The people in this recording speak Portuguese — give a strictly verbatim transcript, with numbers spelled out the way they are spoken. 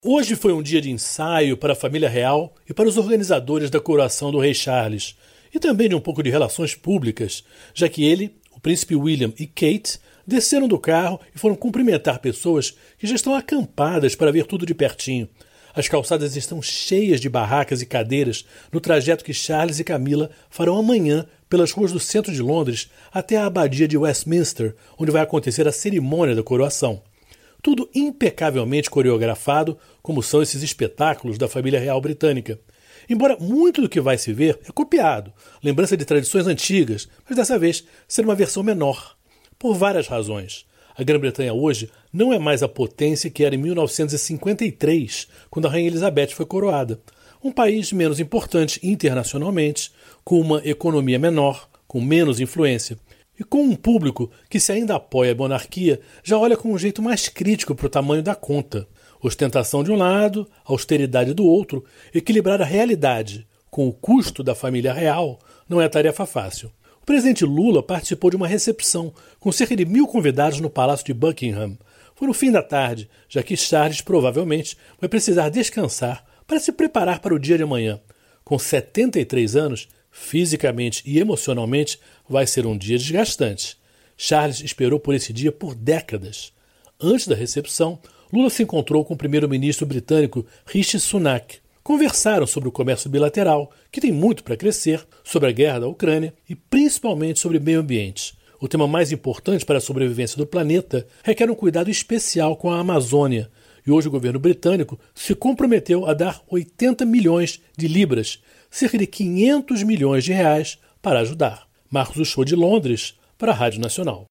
Hoje foi um dia de ensaio para a família real e para os organizadores da coroação do rei Charles, e também de um pouco de relações públicas, já que ele, o príncipe William e Kate desceram do carro e foram cumprimentar pessoas que já estão acampadas para ver tudo de pertinho. As calçadas estão cheias de barracas e cadeiras no trajeto que Charles e Camila farão amanhã pelas ruas do centro de Londres até a abadia de Westminster, onde vai acontecer a cerimônia da coroação. Tudo impecavelmente coreografado, como são esses espetáculos da família real britânica. Embora muito do que vai se ver é copiado, lembrança de tradições antigas, mas dessa vez será uma versão menor. Por várias razões. A Grã-Bretanha hoje não é mais a potência que era em mil novecentos e cinquenta e três, quando a Rainha Elizabeth foi coroada. Um país menos importante internacionalmente, com uma economia menor, com menos influência, e com um público que, se ainda apoia a monarquia, já olha com um jeito mais crítico para o tamanho da conta. Ostentação de um lado, austeridade do outro, equilibrar a realidade com o custo da família real não é tarefa fácil. O presidente Lula participou de uma recepção com cerca de mil convidados no Palácio de Buckingham. Foi no fim da tarde, já que Charles provavelmente vai precisar descansar para se preparar para o dia de amanhã. Com setenta e três anos, fisicamente e emocionalmente, vai ser um dia desgastante. Charles esperou por esse dia por décadas. Antes da recepção, Lula se encontrou com o primeiro-ministro britânico Rishi Sunak. Conversaram sobre o comércio bilateral, que tem muito para crescer, sobre a guerra da Ucrânia e principalmente sobre meio ambiente. O tema mais importante para a sobrevivência do planeta requer um cuidado especial com a Amazônia, e hoje o governo britânico se comprometeu a dar oitenta milhões de libras, cerca de quinhentos milhões de reais, para ajudar. Marcos Uchoa de Londres, para a Rádio Nacional.